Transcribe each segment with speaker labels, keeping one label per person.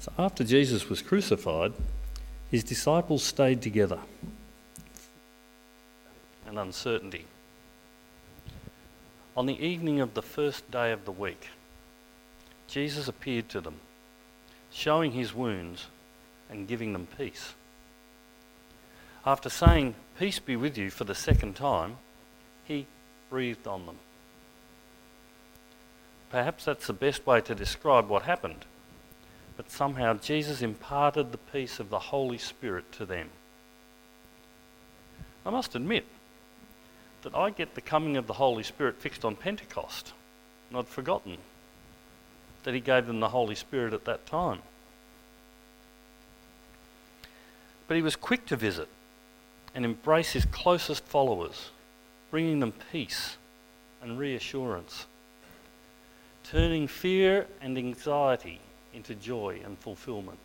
Speaker 1: So after Jesus was crucified, his disciples stayed together. And uncertainty. On the evening of the first day of the week, Jesus appeared to them, showing his wounds and giving them peace. After saying, "Peace be with you," for the second time, he breathed on them. Perhaps that's the best way to describe what happened, but somehow Jesus imparted the peace of the Holy Spirit to them. I must admit that I get the coming of the Holy Spirit fixed on Pentecost, and I'd forgotten that he gave them the Holy Spirit at that time. But he was quick to visit and embrace his closest followers, bringing them peace and reassurance, turning fear and anxiety into joy and fulfillment.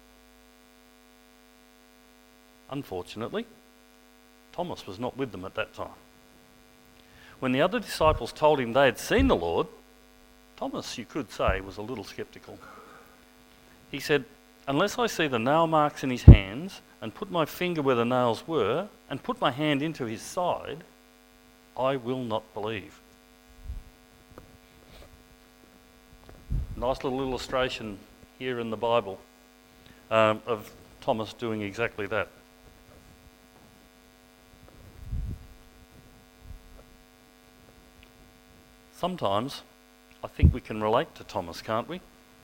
Speaker 1: Unfortunately, Thomas was not with them at that time. When the other disciples told him they had seen the Lord, Thomas, you could say, was a little sceptical. He said, "Unless I see the nail marks in his hands and put my finger where the nails were and put my hand into his side, I will not believe." Nice little illustration here in the Bible of Thomas doing exactly that. Sometimes I think we can relate to Thomas, can't we?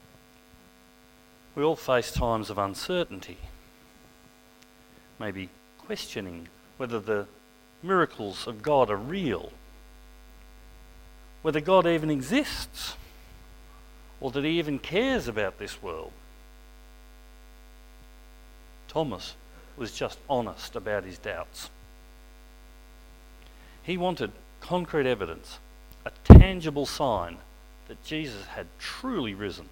Speaker 1: We all face times of uncertainty, maybe questioning whether the miracles of God are real, whether God even exists, or that he even cares about this world. Thomas was just honest about his doubts. He wanted concrete evidence, a tangible sign that Jesus had truly risen.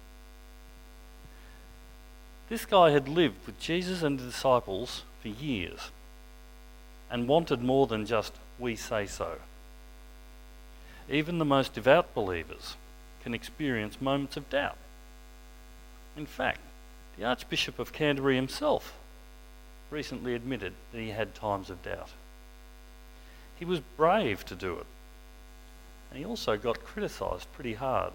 Speaker 1: This guy had lived with Jesus and the disciples for years and wanted more than just "we say so." Even the most devout believers can experience moments of doubt. In fact, the Archbishop of Canterbury himself recently admitted that he had times of doubt. He was brave to do it, and he also got criticised pretty hard.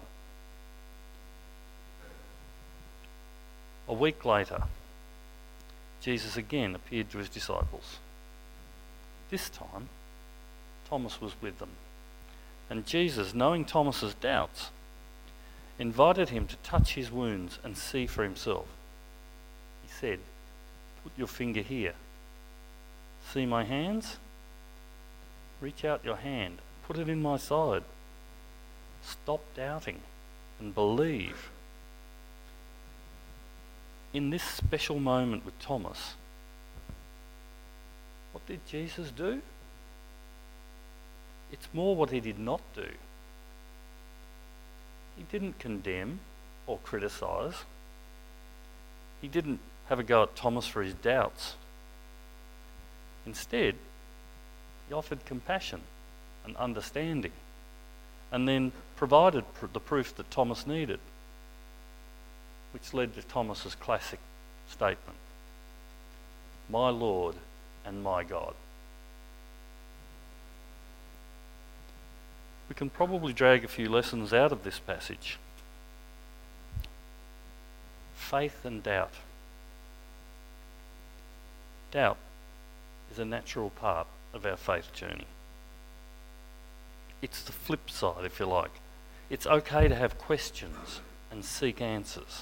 Speaker 1: A week later, Jesus again appeared to his disciples. This time, Thomas was with them, and Jesus, knowing Thomas's doubts, invited him to touch his wounds and see for himself. He said, "Put your finger here. See my hands? Reach out your hand, put it in my side. Stop doubting and believe." In this special moment with Thomas, what did Jesus do? It's more what he did not do. He didn't condemn or criticise. He didn't have a go at Thomas for his doubts. Instead, he offered compassion and understanding, and then provided the proof that Thomas needed, which led to Thomas's classic statement, "My Lord and my God." We can probably drag a few lessons out of this passage. Faith and doubt. Doubt is a natural part of our faith journey. It's the flip side, if you like. It's okay to have questions and seek answers.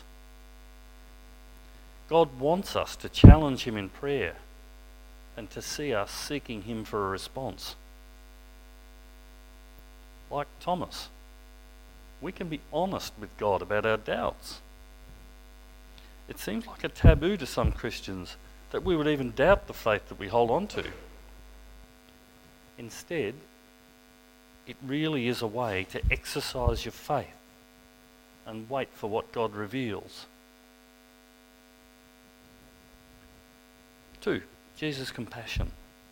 Speaker 1: God wants us to challenge him in prayer and to see us seeking him for a response. Like Thomas, we can be honest with God about our doubts. It seems like a taboo to some Christians that we would even doubt the faith that we hold on to. Instead, it really is a way to exercise your faith and wait for what God reveals. 2, Jesus' compassion.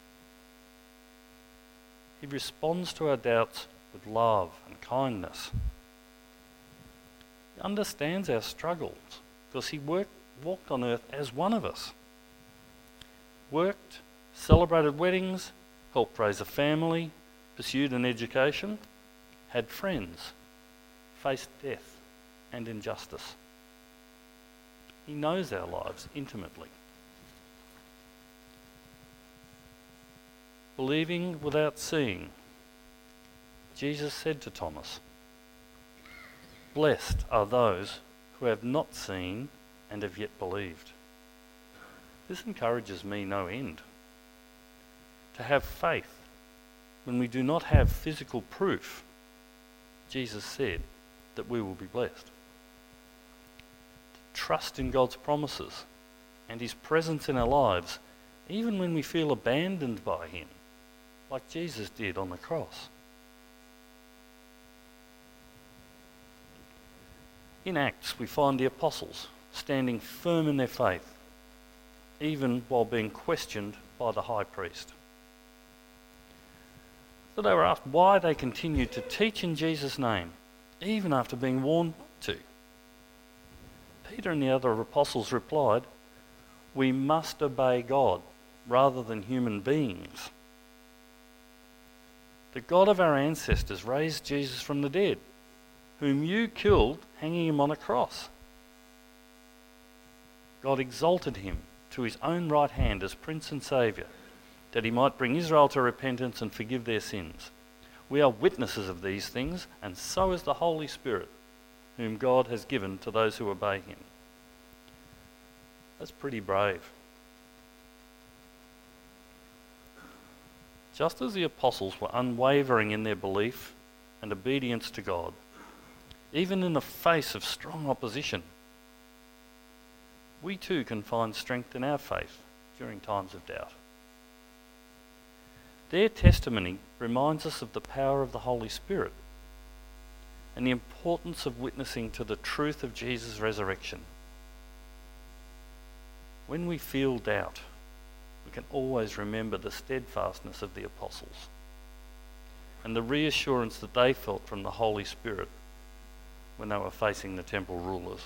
Speaker 1: He responds to our doubts with love and kindness. He understands our struggles because he worked walked on earth as one of us. Worked, celebrated weddings, helped raise a family, pursued an education, had friends, faced death and injustice. He knows our lives intimately. Believing without seeing, Jesus said to Thomas, "Blessed are those who have not seen and have yet believed." This encourages me no end. To have faith when we do not have physical proof, Jesus said that we will be blessed. To trust in God's promises and His presence in our lives, even when we feel abandoned by Him, like Jesus did on the cross. In Acts, we find the apostles standing firm in their faith, even while being questioned by the high priest. So they were asked why they continued to teach in Jesus' name, even after being warned to. Peter and the other apostles replied, "We must obey God rather than human beings. The God of our ancestors raised Jesus from the dead, whom you killed hanging him on a cross. God exalted him to his own right hand as Prince and Saviour, that he might bring Israel to repentance and forgive their sins. We are witnesses of these things, and so is the Holy Spirit, whom God has given to those who obey him." That's pretty brave. Just as the apostles were unwavering in their belief and obedience to God, even in the face of strong opposition, we too can find strength in our faith during times of doubt. Their testimony reminds us of the power of the Holy Spirit and the importance of witnessing to the truth of Jesus' resurrection. When we feel doubt, we can always remember the steadfastness of the apostles and the reassurance that they felt from the Holy Spirit when they were facing the temple rulers.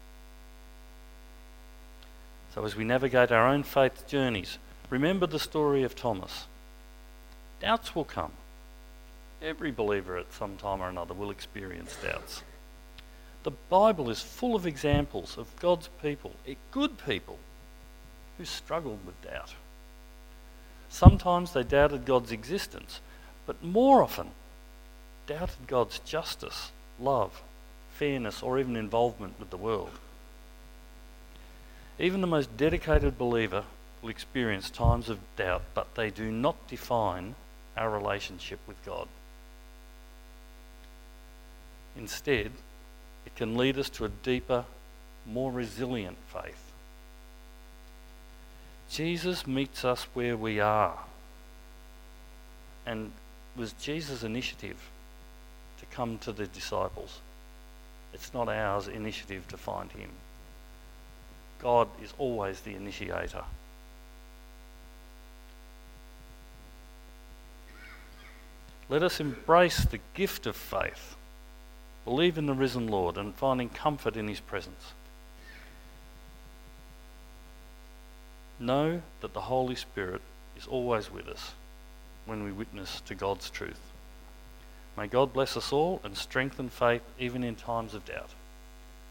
Speaker 1: So as we navigate our own faith journeys, remember the story of Thomas. Doubts will come. Every believer at some time or another will experience doubts. The Bible is full of examples of God's people, good people, who struggled with doubt. Sometimes they doubted God's existence, but more often doubted God's justice, love, fairness, or even involvement with the world. Even the most dedicated believer will experience times of doubt, but they do not define our relationship with God. Instead, it can lead us to a deeper, more resilient faith. Jesus meets us where we are, and it was Jesus' initiative to come to the disciples. It's not ours initiative to find him. God is always the initiator. Let us embrace the gift of faith, believe in the risen Lord, and finding comfort in his presence. Know that the Holy Spirit is always with us when we witness to God's truth. May God bless us all and strengthen faith even in times of doubt.